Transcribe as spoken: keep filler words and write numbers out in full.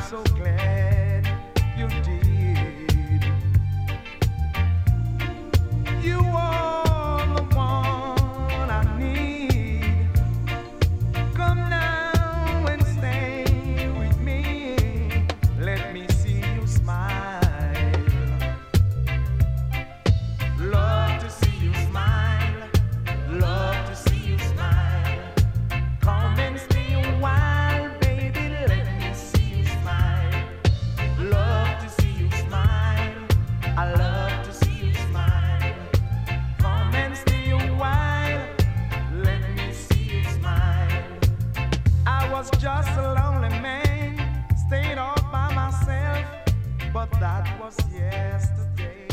so glad you did. You are the one I need. Come now and stay with me. Let me see you smile. Love to see you smile. Love to see you smile. Come and stay a while, baby. Let me see you smile. Love to see you smile. I love to see you smile. Come and stay a while. Let me see you smile. I was just a lonely man, stayed all by myself, but that was yesterday.